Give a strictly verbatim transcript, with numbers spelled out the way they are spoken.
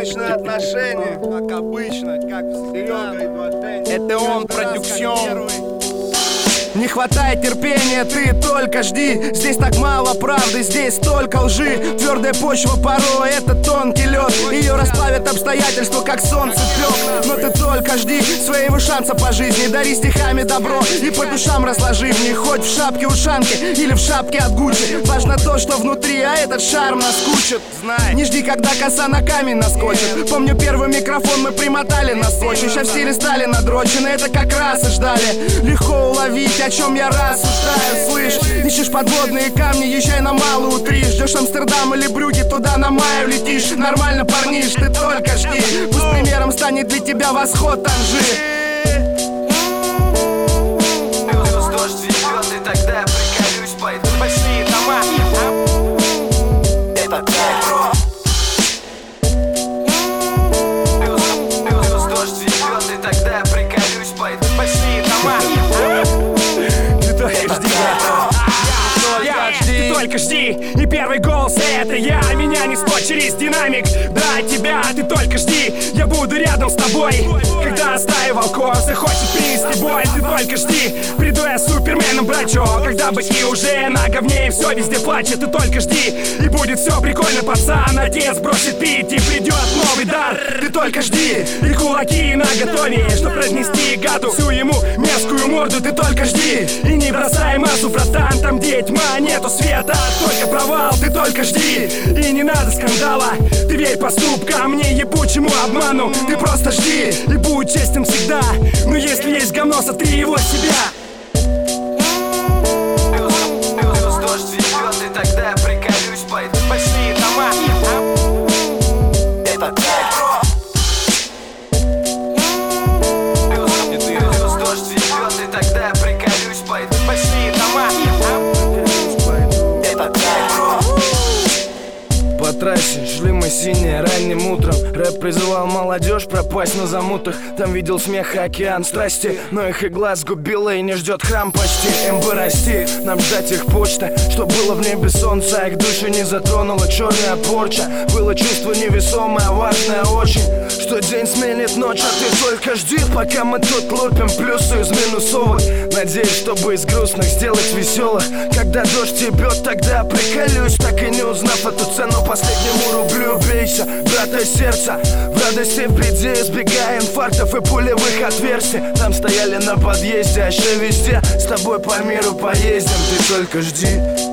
Личные отношения, как обычно, как всегда. Это он, продюксион. Не хватает терпения, ты только жди. Здесь так мало правды, здесь столько лжи. Твердая почва порой, это тонкий лед. Ее расплавят обстоятельства, как солнце пек. Но ты только жди своего шанса по жизни. Дари стихами добро и по душам разложи в них. Хоть в шапке-ушанке или в шапке от Гуччи. Важно то, что внутри, а этот шарм наскучит. Знай, не жди, когда коса на камень наскочит. Помню, первый микрофон мы примотали на скотч. Сейчас в стиле стали надрочены, это как раз и ждали. Легко уловить, о чем я рассуждаю, слышь. Ищешь подводные камни, езжай на Малую три. Ждешь Амстердам или Брюгге, туда на маю летишь. Нормально, парниш, ты только жди. Пусть примером станет для тебя восход Танжи. Плюс дождь идет, и тогда я приколюсь, пойду в большие дома. Это так, бро. Плюс дождь идет, и тогда я приколюсь, пойду в большие дома. Ты только жди, и первый голос это я. Меня не спот через динамик, да, тебя, ты только жди. Я буду рядом с тобой, когда стаи волков захочет принести бой. Ты только жди, приду я суперменом, брачок. Когда быки уже на говне и все везде плачет. Ты только жди, и будет все прикольно, пацан. Отец бросит пить и придет новый дар. Ты только жди, и кулаки наготове, чтоб разнести гаду всю ему мерзкую морду. Ты только жди, и не бросай массу, братан. Там где тьма, нету света, только провал. Ты только жди, и не надо скандала. Ты верь поступкам, не ебучему обману. Ты просто жди, и будь честен всегда. Но если есть говно, сотри его с себя. Плюс дождь идет, и тогда я приколюсь, пойду в большие дома. Это так, бро. Плюс дождь идет, и тогда я приколюсь, пойду в большие дома. Это так, бро. По трассе шли мы синие ранним утром. Рэп призывал молодежь пропасть на замутах. Там видел смех и океан страсти, но их и глаз губила и не ждет храм почти. Им бы расти, нам ждать их почта, что было в небе солнце, а их души не затронула черная порча. Было чувство невесомое, важное очень, что день сменит ночь, а ты только жди, пока мы тут лупим плюсы из минусовых. Надеюсь, чтобы из грустных сделать веселых. Когда дождь ебет, тогда приколюсь, так и не узнав эту цену последнему рублю. Бейся, брата сердца, в радости впереди, избегая инфарктов и пулевых отверстий. Там стояли на подъезде, а еще везде с тобой по миру поездим. Ты только жди.